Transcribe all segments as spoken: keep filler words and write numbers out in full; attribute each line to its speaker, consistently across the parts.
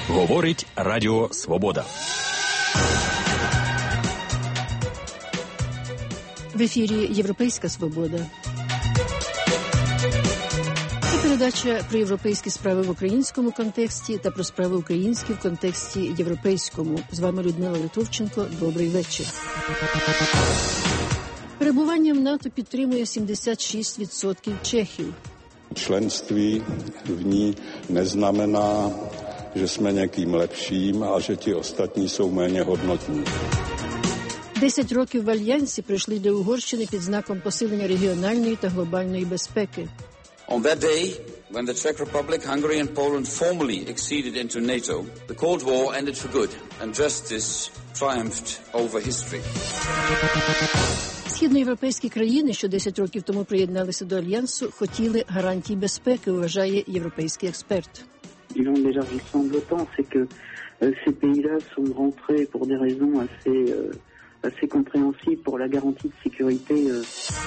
Speaker 1: Говорить Радіо Свобода.
Speaker 2: В ефірі «Європейська свобода». Це передача про європейські справи в українському контексті та про справи українські в контексті європейському. З вами Людмила Литовченко. Добрий вечір. Перебування в НАТО підтримує сімдесят шість відсотків чехів.
Speaker 3: Členství v ní neznamená, že jsme někým lepším a že ti ostatní jsou méně hodnotní.
Speaker 2: Десять років в Альянсі прийшли до Угорщини під знаком посилення регіональної та глобальної безпеки.
Speaker 4: On that day, when the Czech Republic, Hungary and Poland formally acceded into NATO, the Cold War ended for good and justice triumphed over history.
Speaker 2: Східноєвропейські країни, що десять років тому приєдналися до Альянсу, хотіли гарантій безпеки, вважає європейський експерт.
Speaker 5: Disons déjà glissant de l'OTAN, c'est que euh, ces pays-là sont rentrés pour des raisons assez, euh, assez compréhensibles pour la garantie de sécurité. Euh.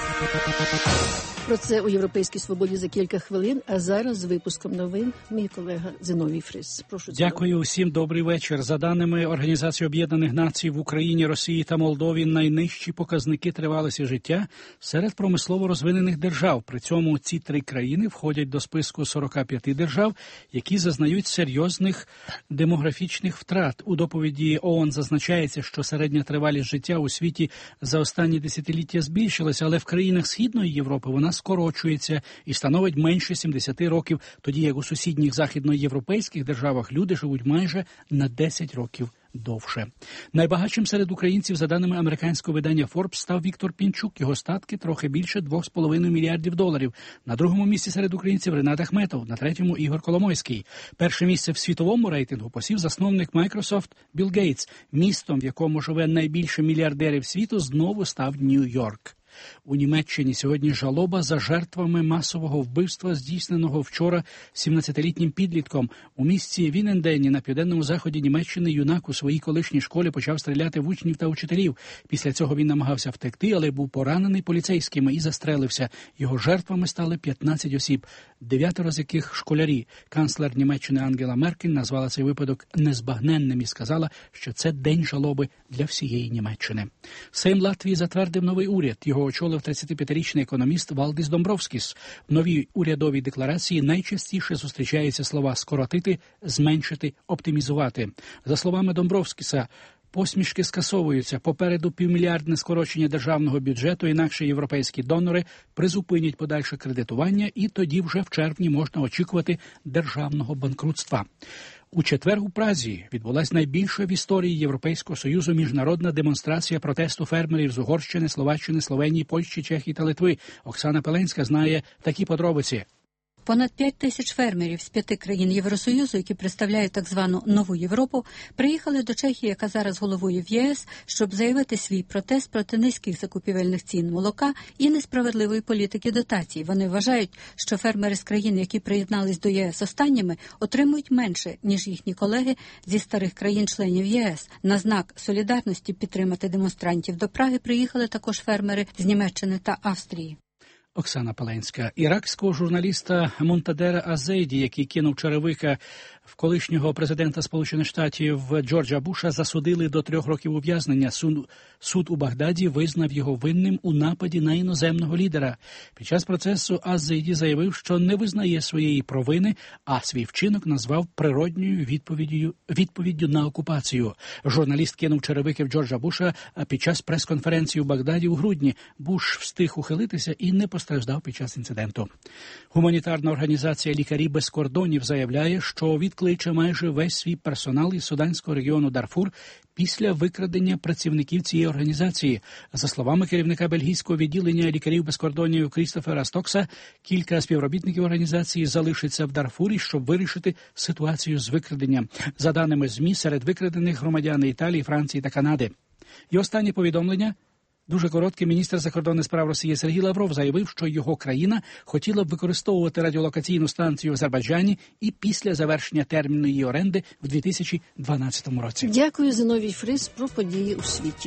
Speaker 2: Про це у «Європейській свободі» за кілька хвилин, а зараз з випуском новин мій колега Зиновій Фрис. Прошу.
Speaker 6: Дякую усім, добрий вечір. За даними Організації Об'єднаних Націй, в Україні, Росії та Молдові найнижчі показники тривалості життя серед промислово розвинених держав. При цьому ці три країни входять до списку сорока п'яти держав, які зазнають серйозних демографічних втрат. У доповіді ООН зазначається, що середня тривалість життя у світі за останні десятиліття збільшилася, але в країнах Східної Європи вона скорочується і становить менше сімдесят років, тоді як у сусідніх західноєвропейських державах люди живуть майже на десять років довше. Найбагатшим серед українців, за даними американського видання Forbes, став Віктор Пінчук. Його статки трохи більше двох з половиною мільярдів доларів. На другому місці серед українців Ренат Ахметов, на третьому Ігор Коломойський. Перше місце в світовому рейтингу посів засновник Microsoft Білл Гейтс. Містом, в якому живе найбільше мільярдерів світу, знову став Нью-Йорк. У Німеччині сьогодні жалоба за жертвами масового вбивства, здійсненого вчора сімнадцятилітнім підлітком. У місті Вінендені на південному заході Німеччини юнак у своїй колишній школі почав стріляти в учнів та учителів. Після цього він намагався втекти, але був поранений поліцейськими і застрелився. Його жертвами стали п'ятнадцять осіб, дев'ятеро з яких школярі. Канцлер Німеччини Ангела Меркель назвала цей випадок незбагненним і сказала, що це день жалоби для всієї Німеччини. Сейм Латвії затвердив новий уряд. Його очолив тридцятип'ятирічний економіст Валдис Домбровскіс. В новій урядовій декларації найчастіше зустрічаються слова «скоротити», «зменшити», «оптимізувати». За словами Домбровскіса, посмішки скасовуються. Попереду півмільярдне скорочення державного бюджету, інакше європейські донори призупинять подальше кредитування, і тоді вже в червні можна очікувати державного банкрутства. У четвер у Празі відбулась найбільша в історії Європейського Союзу міжнародна демонстрація протесту фермерів з Угорщини, Словаччини, Словенії, Польщі, Чехії та Литви. Оксана Пеленська знає такі подробиці.
Speaker 7: Понад п'ять тисяч фермерів з п'яти країн Євросоюзу, які представляють так звану «Нову Європу», приїхали до Чехії, яка зараз головує в ЄС, щоб заявити свій протест проти низьких закупівельних цін молока і несправедливої політики дотацій. Вони вважають, що фермери з країн, які приєднались до ЄС останніми, отримують менше, ніж їхні колеги зі старих країн-членів ЄС. На знак солідарності підтримати демонстрантів до Праги приїхали також фермери з Німеччини та Австрії.
Speaker 6: Оксана Пеленська. Іракського журналіста Мунтадера Азейді, який кинув черевика в колишнього президента Сполучених Штатів Джорджа Буша, засудили до трьох років ув'язнення. Суд, суд у Багдаді визнав його винним у нападі на іноземного лідера. Під час процесу Азейді заявив, що не визнає своєї провини, а свій вчинок назвав природньою відповіддю, відповіддю на окупацію. Журналіст кинув черевики в Джорджа Буша під час прес-конференції у Багдаді у грудні. Буш встиг ухилитися і не постраждав під час інциденту. Гуманітарна організація «Лікарі без кордонів» заявляє, що відкличе майже весь свій персонал із суданського регіону Дарфур після викрадення працівників цієї організації. За словами керівника бельгійського відділення «Лікарів без кордонів» Крістофера Стокса, кілька співробітників організації залишаться в Дарфурі, щоб вирішити ситуацію з викраденням. За даними ЗМІ, серед викрадених громадяни Італії, Франції та Канади. І останнє повідомлення. Дуже коротке, міністр закордонних справ Росії Сергій Лавров заявив, що його країна хотіла б використовувати радіолокаційну станцію в Азербайджані і після завершення терміну її оренди в дві тисячі дванадцятому році.
Speaker 2: Дякую, Зиновій Фрис, про події у світі.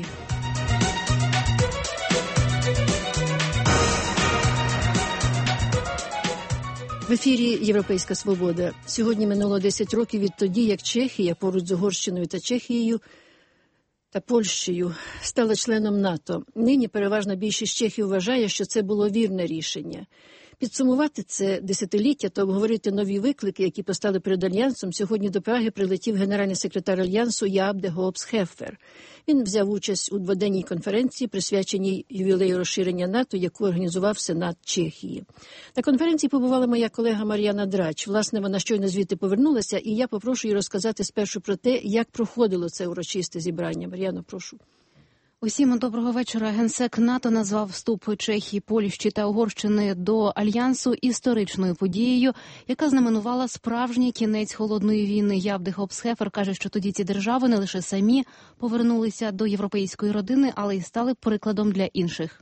Speaker 2: В ефірі «Європейська свобода». Сьогодні минуло десять років відтоді, як Чехія поруч з Угорщиною та Чехією та Польщею стала членом НАТО. Нині переважна більшість чехів вважає, що це було вірне рішення. Підсумувати це десятиліття та обговорити нові виклики, які постали перед Альянсом, сьогодні до Праги прилетів генеральний секретар Альянсу Яаб де Хоопс-Хеффер. Він взяв участь у дводенній конференції, присвяченій ювілею розширення НАТО, яку організував Сенат Чехії. На конференції побувала моя колега Мар'яна Драч. Власне, вона щойно звідти повернулася, і я попрошу її розказати спершу про те, як проходило це урочисте зібрання. Мар'яно, прошу.
Speaker 8: Усім доброго вечора. Генсек НАТО назвав вступ Чехії, Польщі та Угорщини до Альянсу історичною подією, яка знаменувала справжній кінець холодної війни. Яаб де Хоопс-Хеффер каже, що тоді ці держави не лише самі повернулися до європейської родини, але й стали прикладом для інших.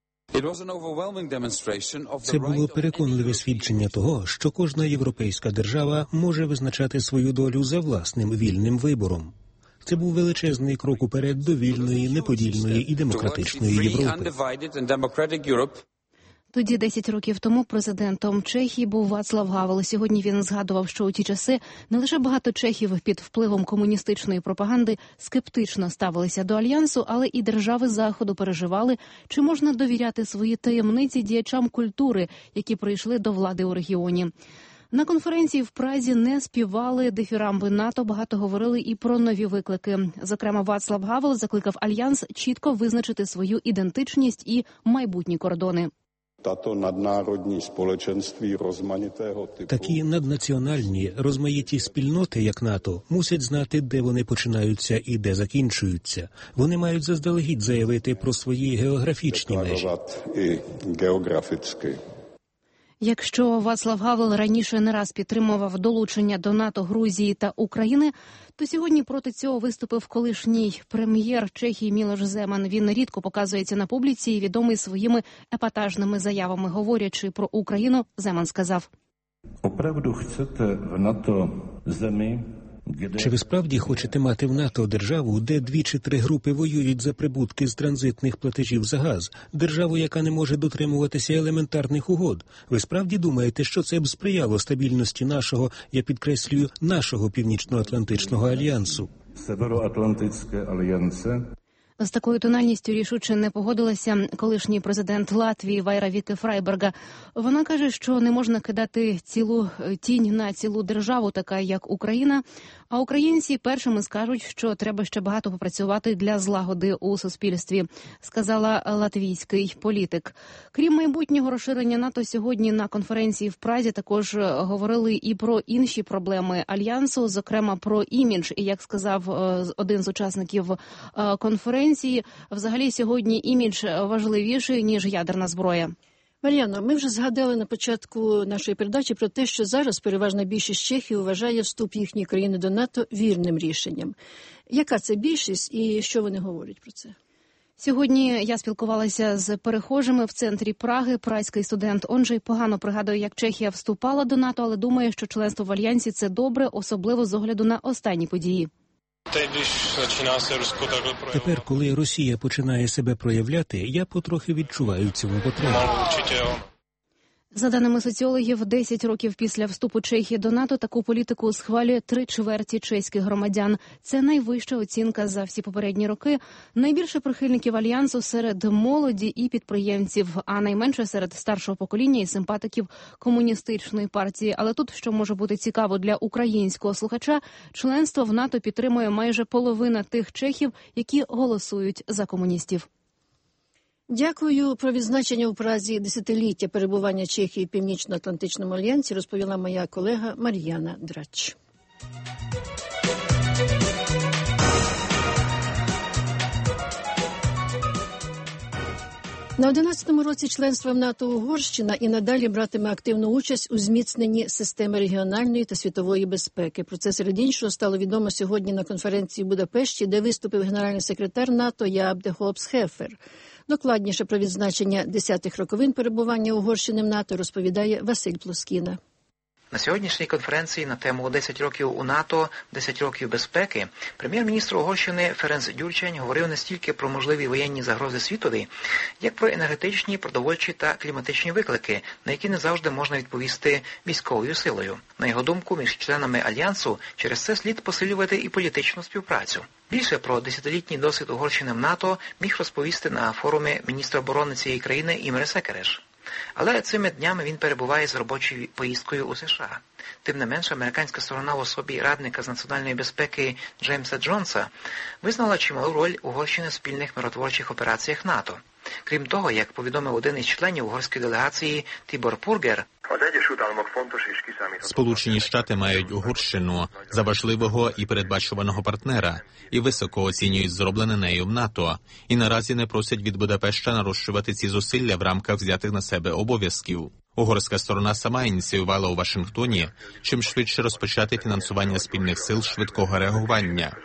Speaker 9: Це було переконливе свідчення того, що кожна європейська держава може визначати свою долю за власним вільним вибором. Це був величезний крок уперед до вільної, неподільної і демократичної Європи.
Speaker 8: Тоді, десять років тому, президентом Чехії був Вацлав Гавел. Сьогодні він згадував, що у ті часи не лише багато чехів під впливом комуністичної пропаганди скептично ставилися до Альянсу, але і держави Заходу переживали, чи можна довіряти свої таємниці діячам культури, які прийшли до влади у регіоні. На конференції в Празі не співали дифірамби НАТО, багато говорили і про нові виклики. Зокрема, Вацлав Гавел закликав Альянс чітко визначити свою ідентичність і майбутні кордони.
Speaker 9: Такі наднаціональні, розмаїті спільноти, як НАТО, мусять знати, де вони починаються і де закінчуються. Вони мають заздалегідь заявити про свої географічні межі.
Speaker 8: Якщо Вацлав Гавел раніше не раз підтримував долучення до НАТО Грузії та України, то сьогодні проти цього виступив колишній прем'єр Чехії Мілош Земан. Він рідко показується на публіці і відомий своїми епатажними заявами. Говорячи про Україну, Земан сказав:
Speaker 10: «Оправду хочете в НАТО землі,
Speaker 9: Чи ви справді хочете мати в НАТО державу, де дві чи три групи воюють за прибутки з транзитних платежів за газ? Державу, яка не може дотримуватися елементарних угод? Ви справді думаєте, що це б сприяло стабільності нашого, я підкреслюю, нашого Північно-Атлантичного альянсу?»
Speaker 10: Североатлантичне альянсе.
Speaker 8: З такою тональністю рішуче не погодилася колишній президент Латвії Вайра Віке-Фрайберга. Вона каже, що не можна кидати цілу тінь на цілу державу, така як Україна, а українці першими скажуть, що треба ще багато попрацювати для злагоди у суспільстві, сказала латвійський політик. Крім майбутнього розширення НАТО, сьогодні на конференції в Празі також говорили і про інші проблеми Альянсу, зокрема про імідж. І, як сказав один з учасників конференції, взагалі сьогодні імідж важливіший, ніж ядерна зброя.
Speaker 2: Мар'яно, ми вже згадали на початку нашої передачі про те, що зараз переважна більшість чехів вважає вступ їхньої країни до НАТО вірним рішенням. Яка це більшість і що вони говорять про це?
Speaker 8: Сьогодні я спілкувалася з перехожими в центрі Праги. Празький студент Онджей погано пригадує, як Чехія вступала до НАТО, але думає, що членство в Альянсі – це добре, особливо з огляду на останні події.
Speaker 9: Тепер, коли Росія починає себе проявляти, я потрохи відчуваю цьому потребу.
Speaker 8: За даними соціологів, десять років після вступу Чехії до НАТО таку політику схвалює три чверті чеських громадян. Це найвища оцінка за всі попередні роки. Найбільше прихильників Альянсу серед молоді і підприємців, а найменше серед старшого покоління і симпатиків комуністичної партії. Але тут, що може бути цікаво для українського слухача, членство в НАТО підтримує майже половина тих чехів, які голосують за комуністів.
Speaker 2: Дякую. Про відзначення у Празі десятиліття перебування Чехії в Північно-Атлантичному альянсі розповіла моя колега Мар'яна Драч. На одинадцятому році членства в НАТО Угорщина і надалі братиме активну участь у зміцненні системи регіональної та світової безпеки. Про це, серед іншого, стало відомо сьогодні на конференції в Будапешті, де виступив генеральний секретар НАТО Яаб де Хоопс-Хеффер. Докладніше про відзначення десятих роковин перебування Угорщини в НАТО розповідає Василь Плоскіна.
Speaker 11: На сьогоднішній конференції на тему «десять років у НАТО, десять років безпеки» прем'єр-міністр Угорщини Ференц Gyurcsány говорив не стільки про можливі воєнні загрози світові, як про енергетичні, продовольчі та кліматичні виклики, на які не завжди можна відповісти військовою силою. На його думку, між членами Альянсу через це слід посилювати і політичну співпрацю. Більше про десятилітній досвід Угорщини в НАТО міг розповісти на форумі міністр оборони цієї країни Імре Секереш. Але цими днями він перебуває з робочою поїздкою у США. Тим не менше, американська сторона в особі радника з національної безпеки Джеймса Джонса визнала чималу роль Угорщини в спільних миротворчих операціях НАТО. Крім того, як повідомив один із членів угорської делегації Тибор Пургер,
Speaker 12: Сполучені Штати мають Угорщину за важливого і передбачуваного партнера і високо оцінюють зроблене нею в НАТО, і наразі не просять від Будапешта нарощувати ці зусилля в рамках взятих на себе обов'язків. Угорська сторона сама ініціювала у Вашингтоні чим швидше розпочати фінансування спільних сил швидкого реагування.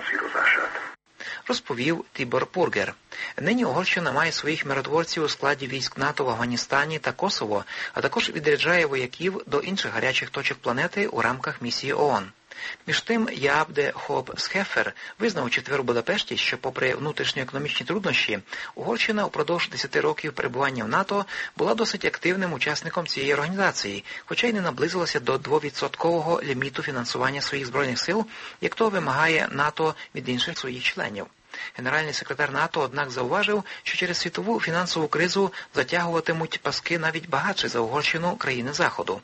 Speaker 11: Розповів Тибор Пургер. Нині Угорщина має своїх миротворців у складі військ НАТО в Афганістані та Косово, а також відряджає вояків до інших гарячих точок планети у рамках місії ООН. Між тим, Яап де Хоop Схефер визнав у четвер у Будапешті, що попри внутрішньоекономічні труднощі, Угорщина упродовж десяти років перебування в НАТО була досить активним учасником цієї організації, хоча й не наблизилася до двовідсоткового ліміту фінансування своїх збройних сил, як то вимагає НАТО від інших своїх членів. Генеральний секретар НАТО, однак, зауважив, що через світову фінансову кризу затягуватимуть паски навіть багатші за Угорщину країни Заходу.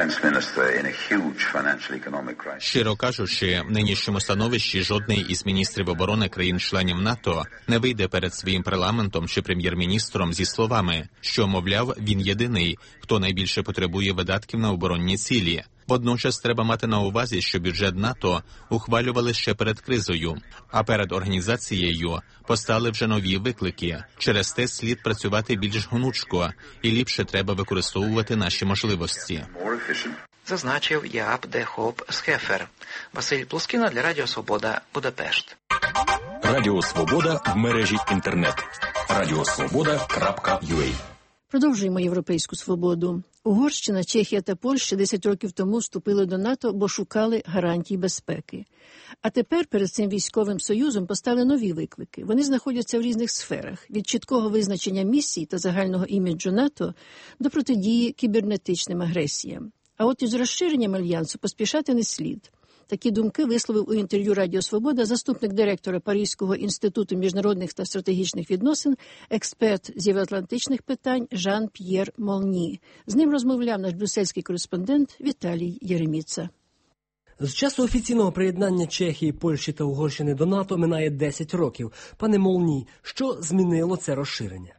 Speaker 12: Щиро кажучи, в нинішньому становищі жодний із міністрів оборони країн-членів НАТО не вийде перед своїм парламентом чи прем'єр-міністром зі словами, що, мовляв, він єдиний, хто найбільше потребує видатків на оборонні цілі. Водночас треба мати на увазі, що бюджет НАТО ухвалювали ще перед кризою, а перед організацією постали вже нові виклики. Через те слід працювати більш гнучко і ліпше треба використовувати наші можливості.
Speaker 11: Зазначив Яап де Хоop Схефер. Василь Плоскіна для Радіо Свобода, Будапешт.
Speaker 1: Радіо Свобода в мережі інтернет. радіосвобода крапка ю а.
Speaker 2: Продовжуємо європейську свободу. Угорщина, Чехія та Польща десять років тому вступили до НАТО, бо шукали гарантій безпеки. А тепер перед цим військовим союзом постали нові виклики. Вони знаходяться в різних сферах – від чіткого визначення місій та загального іміджу НАТО до протидії кібернетичним агресіям. А от із розширенням Альянсу поспішати не слід. Такі думки висловив у інтерв'ю Радіо Свобода заступник директора Паризького інституту міжнародних та стратегічних відносин, експерт з євроатлантичних питань Жан-П'єр Молні. З ним розмовляв наш брюссельський кореспондент Віталій Єреміца.
Speaker 13: З часу офіційного приєднання Чехії, Польщі та Угорщини до НАТО минає десять років. Пане Молні, що змінило це розширення?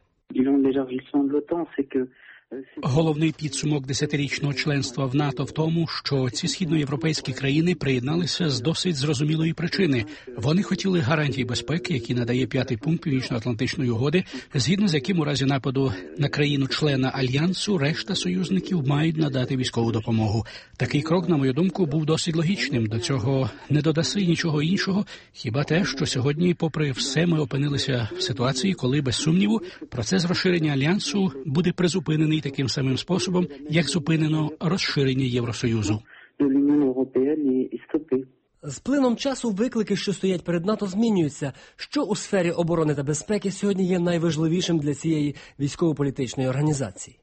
Speaker 6: Головний підсумок десятирічного членства в НАТО в тому, що ці східноєвропейські країни приєдналися з досить зрозумілої причини. Вони хотіли гарантій безпеки, які надає п'ятий пункт Північно-Атлантичної угоди, згідно з яким у разі нападу на країну-члена Альянсу решта союзників мають надати військову допомогу. Такий крок, на мою думку, був досить логічним. До цього не додаси нічого іншого, хіба те, що сьогодні, попри все, ми опинилися в ситуації, коли, без сумніву, процес розширення Альянсу буде призупинений таким самим способом, як зупинено розширення Євросоюзу.
Speaker 13: З плином часу виклики, що стоять перед НАТО, змінюються. Що у сфері оборони та безпеки сьогодні є найважливішим для цієї військово-політичної організації?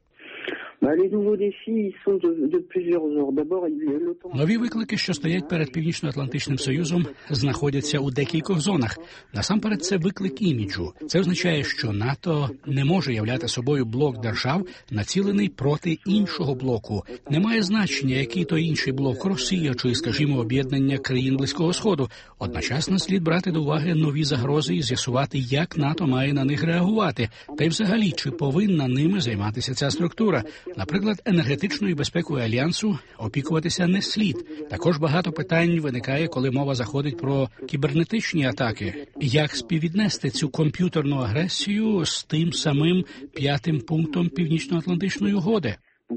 Speaker 6: Нові виклики, що стоять перед Північно-Атлантичним Союзом, знаходяться у декількох зонах. Насамперед, це виклик іміджу. Це означає, що НАТО не може являти собою блок держав, націлений проти іншого блоку. Немає значення, який то інший блок – Росія чи, скажімо, об'єднання країн Близького Сходу. Одночасно слід брати до уваги нові загрози і з'ясувати, як НАТО має на них реагувати. Та й взагалі, чи повинна ними займатися ця структура. Наприклад, енергетичною безпекою Альянсу опікуватися не слід. Також багато питань виникає, коли мова заходить про кібернетичні атаки. Як співвіднести цю комп'ютерну агресію з тим самим п'ятим пунктом Північно-Атлантичної угоди?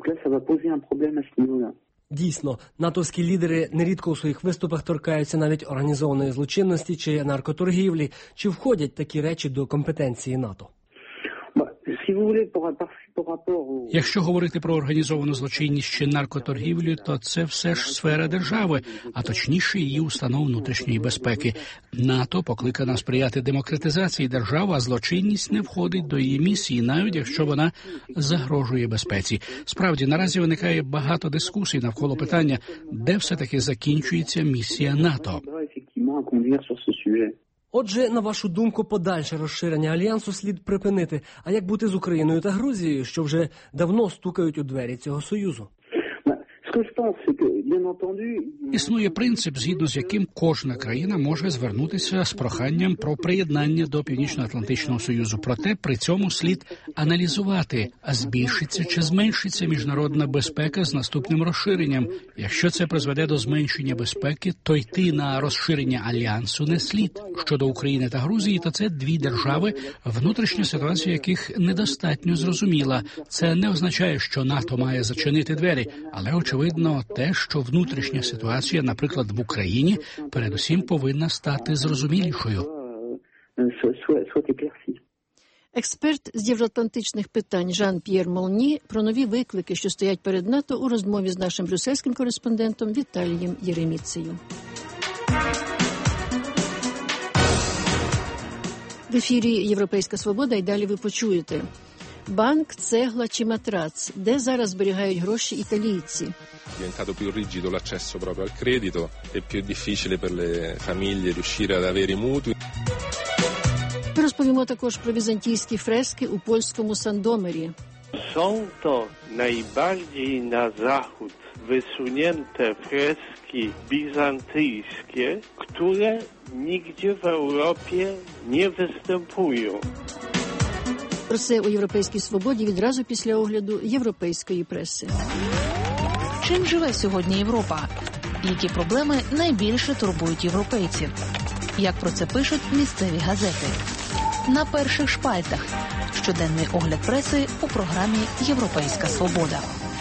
Speaker 13: Дійсно, натовські лідери нерідко у своїх виступах торкаються навіть організованої злочинності чи наркоторгівлі. Чи входять такі речі до компетенції НАТО?
Speaker 6: Якщо говорити про організовану злочинність чи наркоторгівлю, то це все ж сфера держави, а точніше її установ внутрішньої безпеки. НАТО покликана сприяти демократизації держави, а злочинність не входить до її місії, навіть якщо вона загрожує безпеці. Справді, наразі виникає багато дискусій навколо питання, де все-таки закінчується місія НАТО.
Speaker 13: Отже, на вашу думку, подальше розширення Альянсу слід припинити. А як бути з Україною та Грузією, що вже давно стукають у двері цього союзу?
Speaker 6: Існує принцип, згідно з яким кожна країна може звернутися з проханням про приєднання до Північно-Атлантичного Союзу. Проте при цьому слід аналізувати, а збільшиться чи зменшиться міжнародна безпека з наступним розширенням. Якщо це призведе до зменшення безпеки, то йти на розширення Альянсу не слід. Щодо України та Грузії, то це дві держави, внутрішня ситуація яких недостатньо зрозуміла. Це не означає, що НАТО має зачинити двері, але очевидно, Видно те, що внутрішня ситуація, наприклад, в Україні, передусім повинна стати зрозумілішою.
Speaker 2: Експерт з євроатлантичних питань Жан-П'єр Молні про нові виклики, що стоять перед НАТО, у розмові з нашим брюссельським кореспондентом Віталієм Єреміцею. В ефірі «Європейська свобода» і далі ви почуєте. Банк, цегла чи матрац? Де зараз зберігають гроші італійці?
Speaker 14: È diventato più rigido l'accesso proprio al credito, è più difficile per le famiglie riuscire ad avere i mutui.
Speaker 2: Розповімо також про візантійські фрески у польському Сандомирі.
Speaker 15: Są to najbardziej na zachód wysunięte freski bizantyjskie, które nigdzie w Europie nie występują.
Speaker 2: Про це у «Європейській свободі» відразу після огляду європейської преси.
Speaker 16: Чим живе сьогодні Європа? Які проблеми найбільше турбують європейців? Як про це пишуть місцеві газети? На перших шпальтах. Щоденний огляд преси у програмі «Європейська свобода».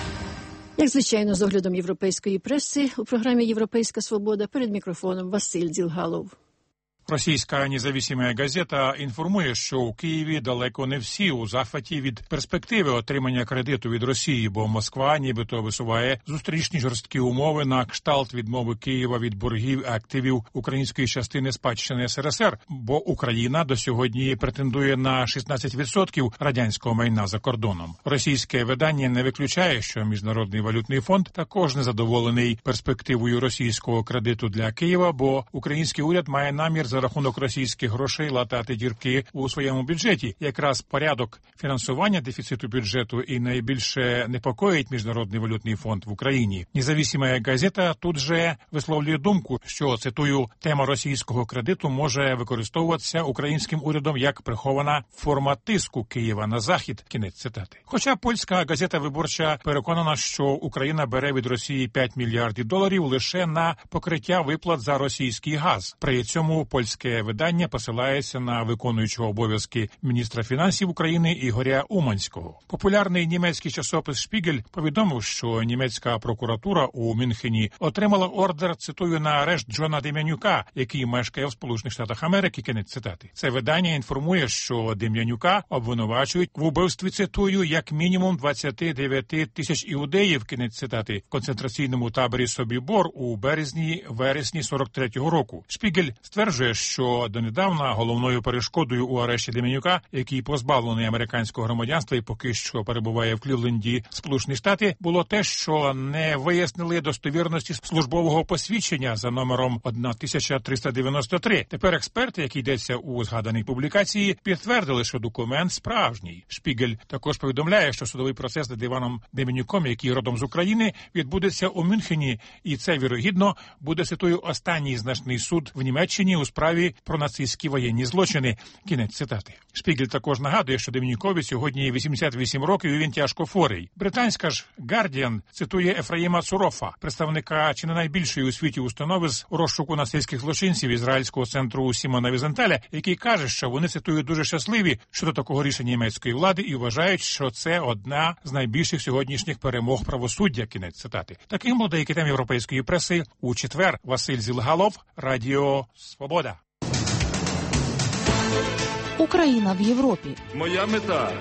Speaker 2: Як звичайно, з оглядом європейської преси у програмі «Європейська свобода» перед мікрофоном Василь Дзілгалов.
Speaker 17: Російська независима газета інформує, що у Києві далеко не всі у захваті від перспективи отримання кредиту від Росії, бо Москва нібито висуває зустрічні жорсткі умови на кшталт відмови Києва від боргів і активів української частини спадщини ес ер ес ер, бо Україна до сьогодні претендує на шістнадцять відсотків радянського майна за кордоном. Російське видання не виключає, що Міжнародний валютний фонд також незадоволений перспективою російського кредиту для Києва, бо український уряд має намір за рахунок російських грошей латати дірки у своєму бюджеті. Якраз порядок фінансування дефіциту бюджету і найбільше непокоїть Міжнародний валютний фонд в Україні. Независима газета тут же висловлює думку, що, цитую, тема російського кредиту може використовуватися українським урядом як прихована форма тиску Києва на Захід. Кінець цитати. Хоча польська газета «Виборча» переконана, що Україна бере від Росії п'ять мільярдів доларів лише на покриття виплат за російський газ. При цьому польське видання посилається на виконуючого обов'язки міністра фінансів України Ігоря Уманського. Популярний німецький часопис «Шпігель» повідомив, що німецька прокуратура у Мюнхені отримала ордер, цитую, на арешт Джона Дем'янюка, який мешкає в Сполучених Штатах Америки, кінець цитати. Це видання інформує, що Дем'янюка обвинувачують в убивстві, цитую, як мінімум двадцять дев'ять тисяч іудеїв, кінець цитати, в концентраційному таборі Собібор у березні-вересні сорок третього року. Шпігель стверджує, що донедавна головною перешкодою у арешті Дем'янюка, який позбавлений американського громадянства і поки що перебуває в Клівленді, Сполучені Штати, було те, що не вияснили достовірності службового посвідчення за номером тисяча триста дев'яносто три. Тепер експерти, які йдеться у згаданій публікації, підтвердили, що документ справжній. Шпігель також повідомляє, що судовий процес над Іваном Дем'янюком, який родом з України, відбудеться у Мюнхені, і це, вірогідно, буде, цитую, останній значний суд в Німеччині у справі про нацистські воєнні злочини. Кінець цитати. Шпігель також нагадує, що Дем'янюкові сьогодні вісімдесят вісім років і він тяжко хворий. Британська ж «Гардіан» цитує Ефраїма Цурофа, представника чи не найбільшої у світі установи з розшуку нацистських злочинців Ізраїльського центру Сімона Візенталя, який каже, що вони, цитую, дуже щасливі щодо такого рішення німецької влади і вважають, що це одна з найбільших сьогоднішніх перемог правосуддя. Кінець цитати. Таким був деякий тем європейської преси у четвер. Василь Зілгалов, Радіо Свобода.
Speaker 16: Україна в Європі.
Speaker 18: Моя мета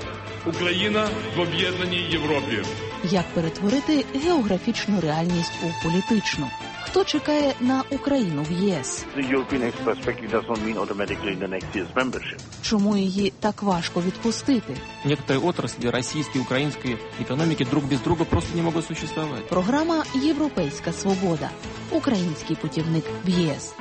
Speaker 18: Україна в об'єднаній Європі.
Speaker 16: Як перетворити географічну реальність у політичну? Хто чекає на Україну в ЄС? Чому її так важко відпустити?
Speaker 19: Некоторые отрасли российской и украинской экономики друг без друга просто не могут существовать.
Speaker 16: Програма «Європейська свобода». Український путівник в ЄС.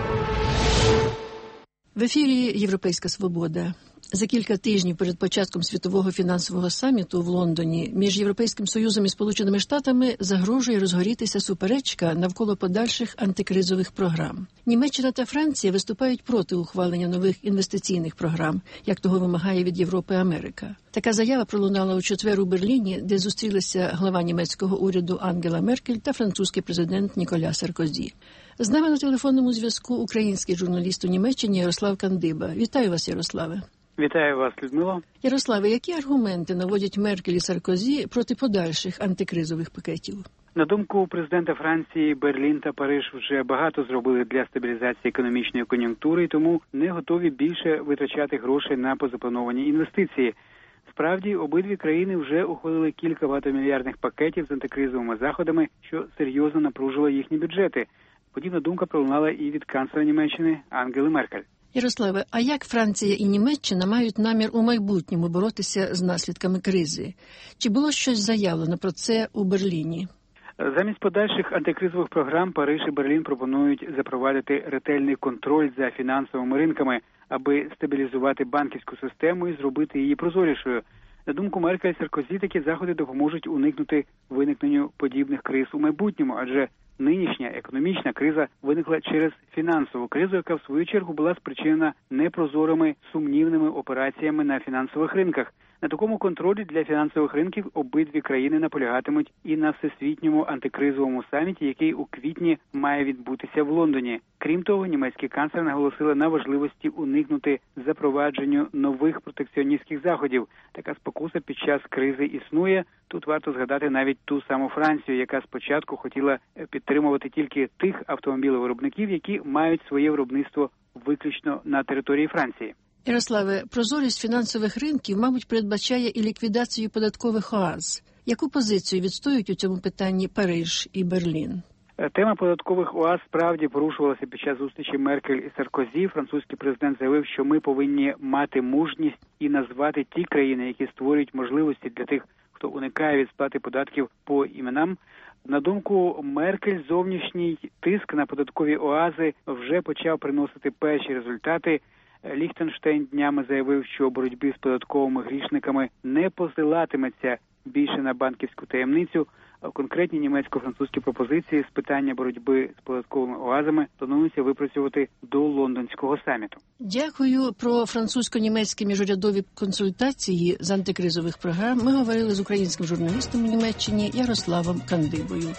Speaker 2: В ефірі «Європейська свобода». За кілька тижнів перед початком світового фінансового саміту в Лондоні між Європейським Союзом і Сполученими Штатами загрожує розгорітися суперечка навколо подальших антикризових програм. Німеччина та Франція виступають проти ухвалення нових інвестиційних програм, як того вимагає від Європи Америка. Така заява пролунала у четвер у Берліні, де зустрілися глава німецького уряду Ангела Меркель та французький президент Ніколя Саркозі. З нами на телефонному зв'язку український журналіст у Німеччині Ярослав Кандиба. Вітаю вас, Ярославе.
Speaker 20: Вітаю вас, Людмила.
Speaker 2: Ярославе, які аргументи наводять Меркель і Саркозі проти подальших антикризових пакетів?
Speaker 20: На думку президента Франції, Берлін та Париж вже багато зробили для стабілізації економічної кон'юнктури, тому не готові більше витрачати грошей на позаплановані інвестиції. Справді, обидві країни вже ухвалили кілька багатомільярдних пакетів з антикризовими заходами, що серйозно напружило їхні бюджети. Подібна думка пролунала і від канцлера Німеччини Ангели Меркель.
Speaker 2: Ярославе, а як Франція і Німеччина мають намір у майбутньому боротися з наслідками кризи? Чи було щось заявлено про це у Берліні?
Speaker 20: Замість подальших антикризових програм Париж і Берлін пропонують запровадити ретельний контроль за фінансовими ринками, аби стабілізувати банківську систему і зробити її прозорішою. На думку Меркель, Саркозі, такі заходи допоможуть уникнути виникненню подібних криз у майбутньому, адже нинішня економічна криза виникла через фінансову кризу, яка в свою чергу була спричинена непрозорими, сумнівними операціями на фінансових ринках. На такому контролі для фінансових ринків обидві країни наполягатимуть і на всесвітньому антикризовому саміті, який у квітні має відбутися в Лондоні. Крім того, німецький канцлер наголосила на важливості уникнути запровадженню нових протекціоністських заходів. Така спокуса під час кризи існує. Тут варто згадати навіть ту саму Францію, яка спочатку хотіла підтримувати тільки тих автомобілевиробників, які мають своє виробництво виключно на території Франції.
Speaker 2: Ярославе, прозорість фінансових ринків, мабуть, передбачає і ліквідацію податкових оаз. Яку позицію відстоюють у цьому питанні Париж і Берлін?
Speaker 20: Тема податкових оаз справді порушувалася під час зустрічі Меркель і Саркозі. Французький президент заявив, що ми повинні мати мужність і назвати ті країни, які створюють можливості для тих, хто уникає від сплати податків, по іменам. На думку Меркель, зовнішній тиск на податкові оази вже почав приносити перші результати. Ліхтенштейн днями заявив, що у боротьбі з податковими грішниками не посилатиметься більше на банківську таємницю. Конкретні німецько-французькі пропозиції з питання боротьби з податковими оазами планується випрацювати до лондонського саміту.
Speaker 2: Дякую. Про французько-німецькі міжурядові консультації з антикризових програм ми говорили з українським журналістом у Німеччині Ярославом Кандибою.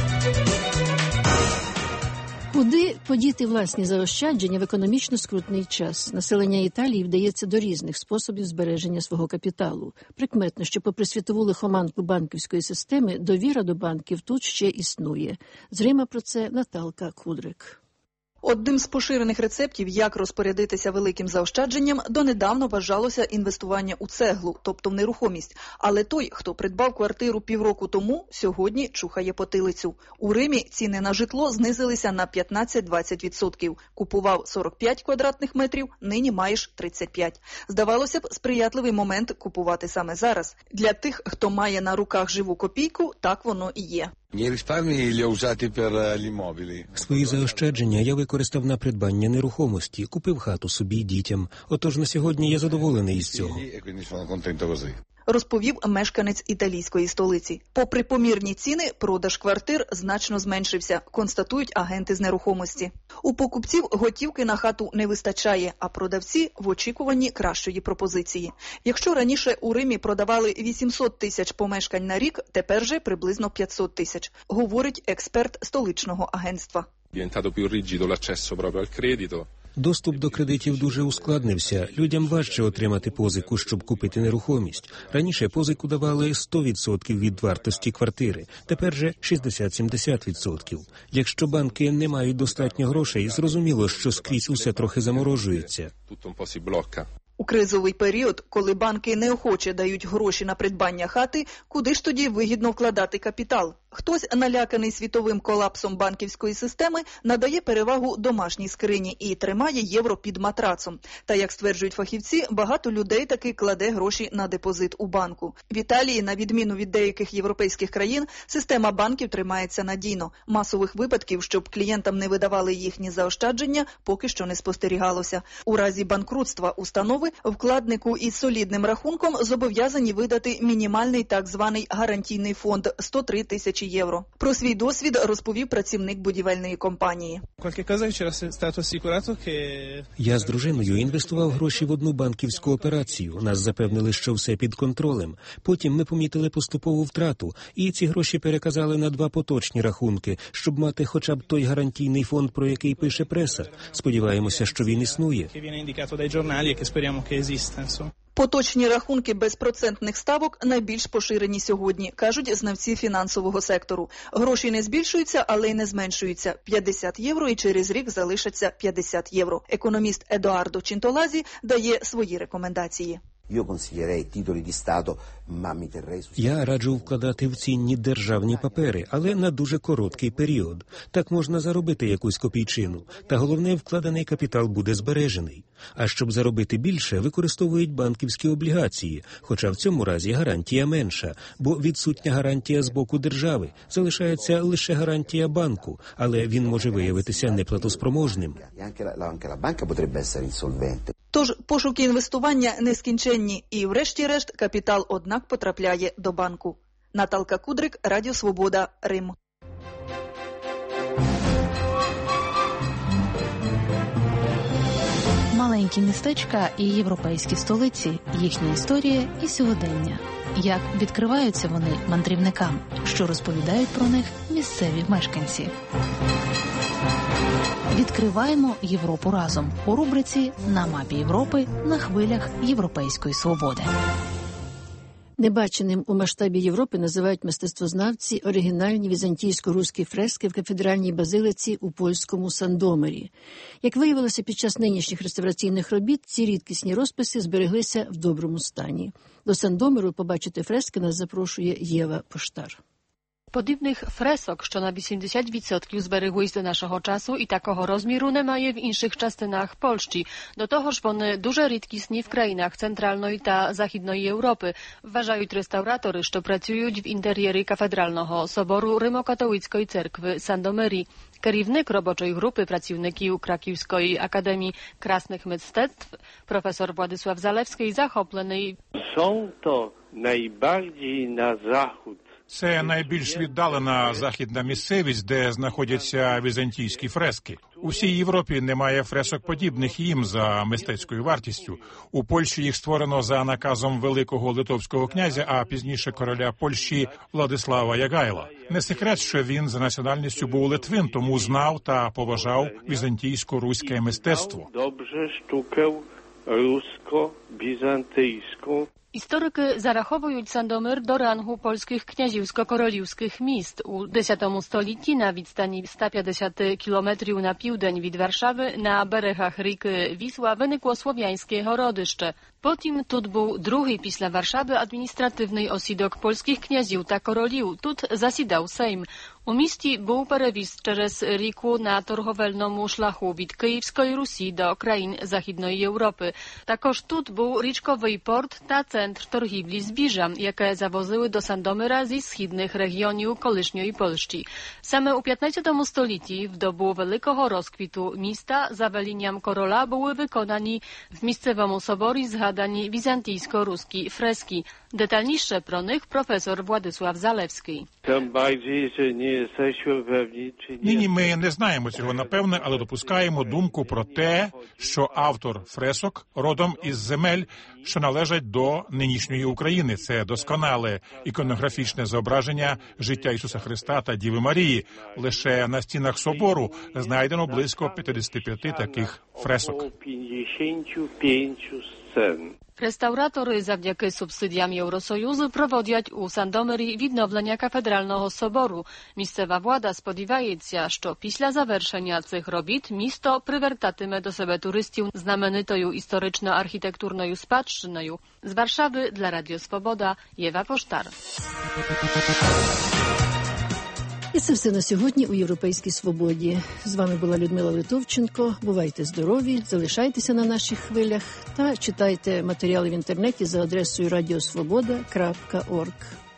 Speaker 2: Куди подіти власні заощадження в економічно скрутний час? Населення Італії вдається до різних способів збереження свого капіталу. Прикметно, що попри світову лихоманку банківської системи, довіра до банків тут ще існує. З Рима про це Наталка Кудрик.
Speaker 21: Одним з поширених рецептів, як розпорядитися великим заощадженням, донедавна вважалося інвестування у цеглу, тобто в нерухомість. Але той, хто придбав квартиру півроку тому, сьогодні чухає потилицю. У Римі ціни на житло знизилися на п'ятнадцять-двадцять відсотків. Купував сорок п'ять квадратних метрів, нині маєш тридцять п'ять. Здавалося б, сприятливий момент купувати саме зараз. Для тих, хто має на руках живу копійку, так воно і є.
Speaker 9: Свої заощадження я використав на придбання нерухомості, купив хату собі й дітям. Отож на сьогодні я задоволений із цього.
Speaker 21: Розповів мешканець італійської столиці. Попри помірні ціни, продаж квартир значно зменшився, констатують агенти з нерухомості. У покупців готівки на хату не вистачає, а продавці в очікуванні кращої пропозиції. Якщо раніше у Римі продавали вісімсот тисяч помешкань на рік, тепер же приблизно п'ятсот тисяч, говорить експерт столичного агентства.
Speaker 9: Доступ до кредитів дуже ускладнився. Людям важче отримати позику, щоб купити нерухомість. Раніше позику давали сто відсотків від вартості квартири, тепер же шістдесят-сімдесят відсотків. Якщо банки не мають достатньо грошей, зрозуміло, що скрізь усе трохи заморожується.
Speaker 21: У кризовий період, коли банки неохоче дають гроші на придбання хати, куди ж тоді вигідно вкладати капітал? Хтось, наляканий світовим колапсом банківської системи, надає перевагу домашній скрині і тримає євро під матрацом. Та, як стверджують фахівці, багато людей таки кладе гроші на депозит у банку. В Італії, на відміну від деяких європейських країн, система банків тримається надійно. Масових випадків, щоб клієнтам не видавали їхні заощадження, поки що не спостерігалося. У разі банкрутства установи вкладнику із солідним рахунком зобов'язані видати мінімальний так званий гарантійний фонд – сто три тисячі євро. Про свій досвід розповів працівник будівельної компанії.
Speaker 9: Я з дружиною інвестував гроші в одну банківську операцію. Нас запевнили, що все під контролем. Потім ми помітили поступову втрату, і ці гроші переказали на два поточні рахунки, щоб мати хоча б той гарантійний фонд, про який пише преса. Сподіваємося, що він існує.
Speaker 21: Поточні рахунки безпроцентних ставок найбільш поширені сьогодні, кажуть знавці фінансового сектору. Гроші не збільшуються, але й не зменшуються. п'ятдесят євро і через рік залишаться п'ятдесят євро. Економіст Едуардо Чинтолазі дає свої рекомендації.
Speaker 9: Я раджу вкладати в цінні державні папери, але на дуже короткий період. Так можна заробити якусь копійчину. Та головне, вкладений капітал буде збережений. А щоб заробити більше, використовують банківські облігації, хоча в цьому разі гарантія менша, бо відсутня гарантія з боку держави. Залишається лише гарантія банку, але він може виявитися неплатоспроможним.
Speaker 21: Тож пошуки інвестування нескінченні і, врешті-решт, капітал, однак, потрапляє до банку. Наталка Кудрик, Радіо Свобода, Рим.
Speaker 16: Маленькі містечка і європейські столиці, їхня історія і сьогодення. Як відкриваються вони мандрівникам, що розповідають про них місцеві мешканці. Відкриваємо Європу разом у рубриці «На мапі Європи» на хвилях Європейської свободи.
Speaker 2: Небаченим у масштабі Європи називають мистецтвознавці оригінальні візантійсько-руські фрески в кафедральній базилиці у польському Сандомирі. Як виявилося під час нинішніх реставраційних робіт, ці рідкісні розписи збереглися в доброму стані. До Сандомиру побачити фрески нас запрошує Єва Поштар.
Speaker 3: Подібних фресок, що на вісімдесят відсотків збереглись до нашого часу і такого розміру немає в інших частинах Польщі. До того ж вони дуже рідкісні в країнах Центральної та Західної Європи, вважають реставратори, що працюють в інтер'єрі кафедрального собору Римокатолицької церкви Сандомирі. Керівник робочої групи працівників Краківської академії красних мистецtw, profesor Władysław Zalewski, захоплений.
Speaker 15: Są to najbardziej na zachód.
Speaker 17: Це найбільш віддалена західна місцевість, де знаходяться візантійські фрески. У всій Європі немає фресок подібних їм за мистецькою вартістю. У Польщі їх створено за наказом великого литовського князя, а пізніше короля Польщі Владислава Ягайла. Не секрет, що він за національністю був литвин, тому знав та поважав візантійсько-руське мистецтво.
Speaker 15: Добре штуkę русько-бізантійську.
Speaker 3: Історики зараховують Сандомир до рангу польських князівсько-королівських міст. У десятому столітті на відстані ста п'ятдесят кілометрів на південь від Warszawy на берегах ріки Вісла виникло слов'янське городище. Потім тут був другий після Warszawy адміністративний осідок польських князів та королів. Тут засідав Сейм. У місті був перевіз через ріку на торговельному шляху від Київської Русі до країн Західної Європи. Також тут був річковий порт та центр торгівлі збіжжям, яке завозили до Сандомира зі східних регіонів колишньої Польщі. Саме у п'ятнадцятому столітті, в добу великого розквіту міста, за велінням korola były wykonani w miejscowym soborze zgadani wizantyjsko-ruskie freski. Детальніше про них професор Władysław Zalewski.
Speaker 15: Тим bardziej, że nie jesteśmy pewni, czy nie...
Speaker 17: Нині ми не знаємо цього напевне, але допускаємо думку про те, що автор фресок родом із земель, що належать до нинішньої України. Це досконале іконографічне зображення життя Ісуса Христа та Діви Марії. Лише на стінах собору знайдено близько п'ятдесят п'ять таких фресок.
Speaker 15: п'ятдесят п'ять концерн.
Speaker 3: Реставратори завдяки субсидіям Євросоюзу проводять у Сандомирі відновлення кафедрального собору. Місцева влада сподівається, що після завершення цих робіт місто привертатиме до себе туристів знаменитою історично-архітектурною спадщиною. З Варшави для Радіо Свобода Єва Поштар.
Speaker 2: І це все на сьогодні у Європейській Свободі. З вами була Людмила Литовченко. Бувайте здорові, залишайтеся на наших хвилях та читайте матеріали в інтернеті за адресою радіосвобода крапка орг.